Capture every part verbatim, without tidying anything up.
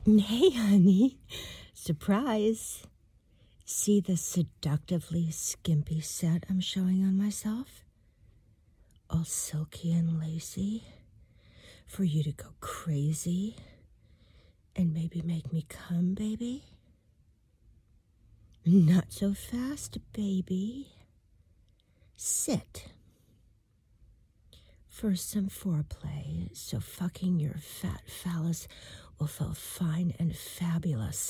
Hey, honey. Surprise. See the seductively skimpy set I'm showing on myself? All silky and lacy for you to go crazy and maybe make me come, baby? Not so fast, baby. Sit. First, some foreplay, so fucking your fat phallus will feel fine and fabulous.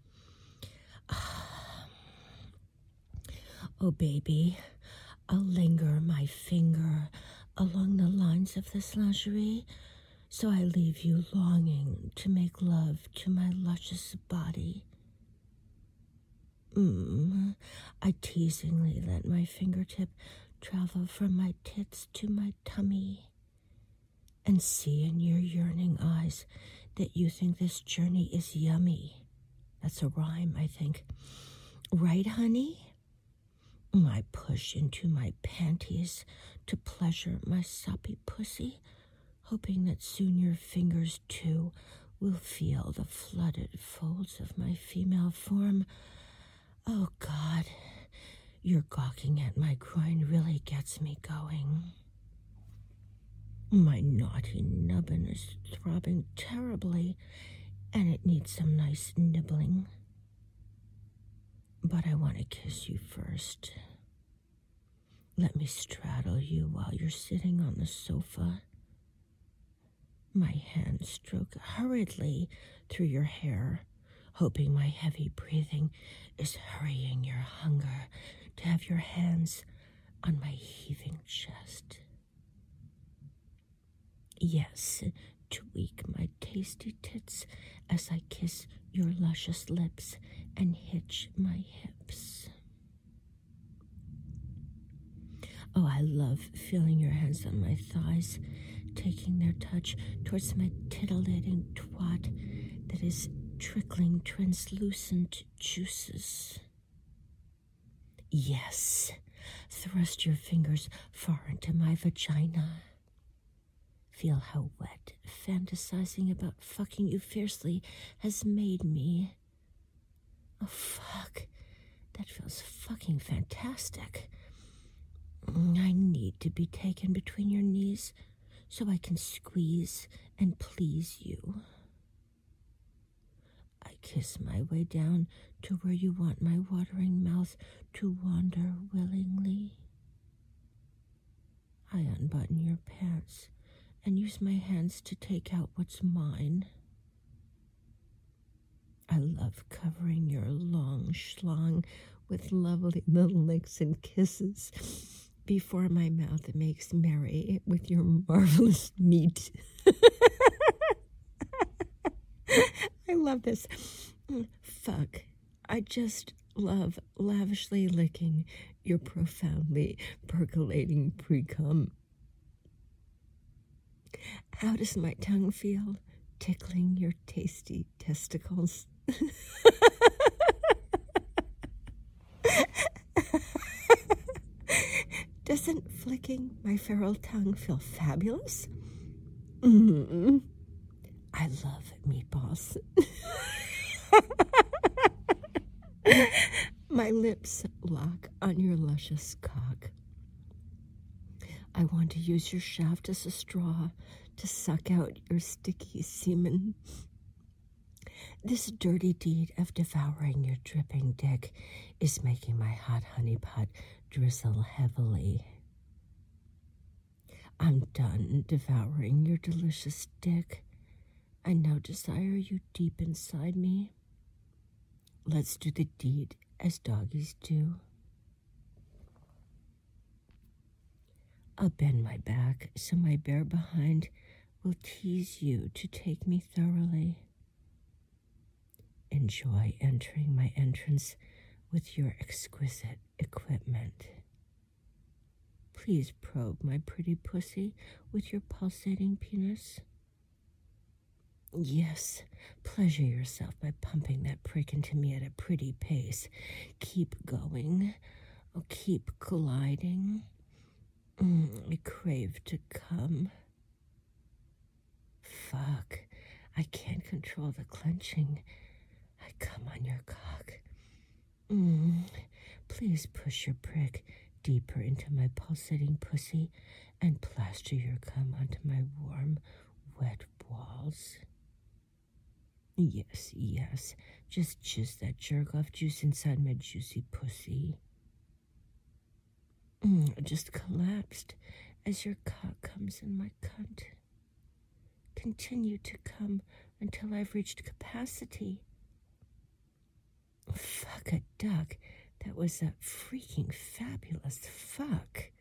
Oh, baby, I'll linger my finger along the lines of this lingerie, so I leave you longing to make love to my luscious body. Mmm, I teasingly let my fingertip travel from my tits to my tummy, and see in your yearning eyes that you think this journey is yummy. That's a rhyme, I think. Right, honey? I push into my panties to pleasure my soppy pussy, hoping that soon your fingers, too, will feel the flooded folds of my female form. Oh, God, your gawking at my groin really gets me going. My naughty nubbin is throbbing terribly, and it needs some nice nibbling. But I want to kiss you first. Let me straddle you while you're sitting on the sofa. My hands stroke hurriedly through your hair, hoping my heavy breathing is hurrying your hunger to have your hands on my heaving chest. Yes, tweak my tasty tits as I kiss your luscious lips and hitch my hips. Oh, I love feeling your hands on my thighs, taking their touch towards my titillating twat that is trickling translucent juices. Yes, thrust your fingers far into my vagina. Feel how wet fantasizing about fucking you fiercely has made me. Oh, fuck. That feels fucking fantastic. I need to be taken between your knees so I can squeeze and please you. I kiss my way down to where you want my watering mouth to wander willingly. I unbutton your pants and use my hands to take out what's mine. I love covering your long schlong with lovely little licks and kisses before my mouth makes merry with your marvelous meat. I love this. Fuck. I just love lavishly licking your profoundly percolating pre-cum. How does my tongue feel tickling your tasty testicles? Doesn't flicking my feral tongue feel fabulous? Mm-hmm. I love meatballs. My lips lock on your luscious cock. I want to use your shaft as a straw to suck out your sticky semen. This dirty deed of devouring your dripping dick is making my hot honey pot drizzle heavily. I'm done devouring your delicious dick. I now desire you deep inside me. Let's do the deed as doggies do. I'll bend my back so my bare behind will tease you to take me thoroughly. Enjoy entering my entrance with your exquisite equipment. Please probe my pretty pussy with your pulsating penis. Yes, pleasure yourself by pumping that prick into me at a pretty pace. Keep going. Oh, keep gliding. Mm, I crave to come. Fuck. I can't control the clenching. I come on your cock. Mm. Please push your prick deeper into my pulsating pussy and plaster your cum onto my warm, wet walls. Yes, yes, just jizz that jerk-off juice inside my juicy pussy. Mm, just collapsed as your cock comes in my cunt. Continue to come until I've reached capacity. Fuck a duck. That was a freaking fabulous fuck.